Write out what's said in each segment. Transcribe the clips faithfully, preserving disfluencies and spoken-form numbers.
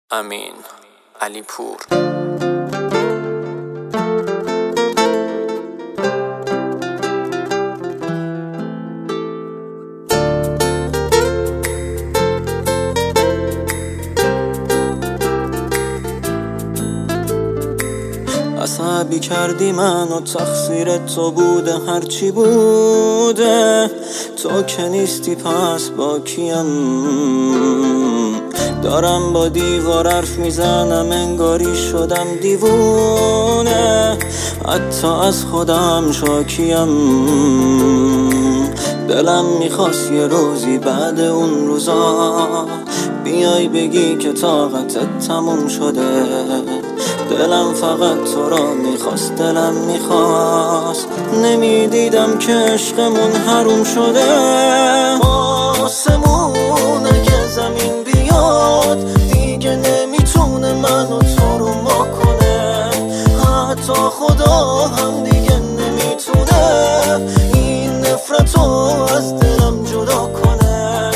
امین علی پور. عصبی کردی منو، تقصیر تو بوده، هرچی بوده تو که نیستی پس با کیم؟ دارم با دیوار حرف میزنم، انگاری شدم دیوونه، حتی از خودم شاکیم. دلم میخواست یه روزی بعد اون روزا بیای بگی که طاقتت تموم شده. دلم فقط تو را میخواست، دلم میخواست، نمیدیدم که عشقمون حروم شده. آسمون اگه زمین بیاد دیگه نمیتونه منو تو رو ما کنه، حتی خدا هم دیگه نمیتونه این نفرتو از دلم جدا کنه.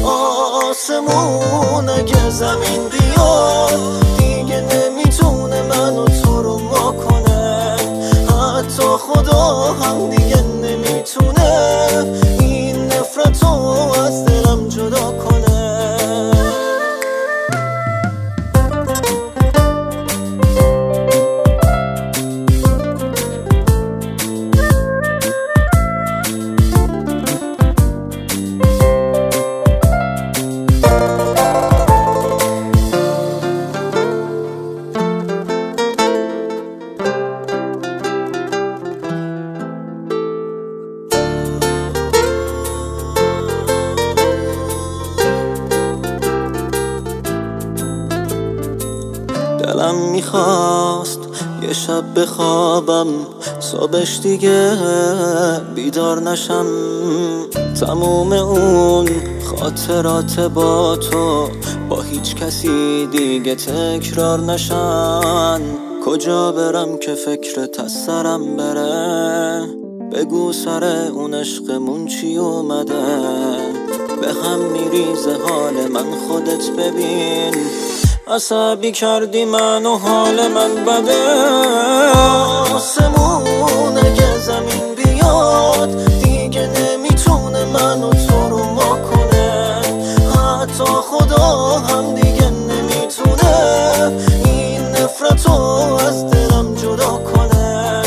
آسمون اگه زمین بیاد دیگه نمیتونه منو تو رو ما کنه، حتی خدا هم دیگه نمیتونه این نفرتو از دلم جدا کنه. دلم میخواست یه شب بخوابم، صبحش دیگه بیدار نشم، تموم اون خاطرات با تو با هیچ کسی دیگه تکرار نشن. کجا برم که فکرت از سرم بره؟ بگو سر اون عشقمون چی اومده؟ به هم میریزه حال من، خودت ببین. عصبی کردی من و حال من بده. آسمون اگه زمین بیاد دیگه نمیتونه منو تو رو ما کنه، حتی خدا هم دیگه نمیتونه این نفرتو از دلم جدا کنه.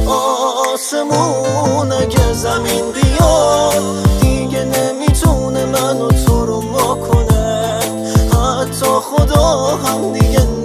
آسمون اگه زمین بیاد دیگه نمیتونه منو تو رو ما کنه، حتی خدا هم دیگه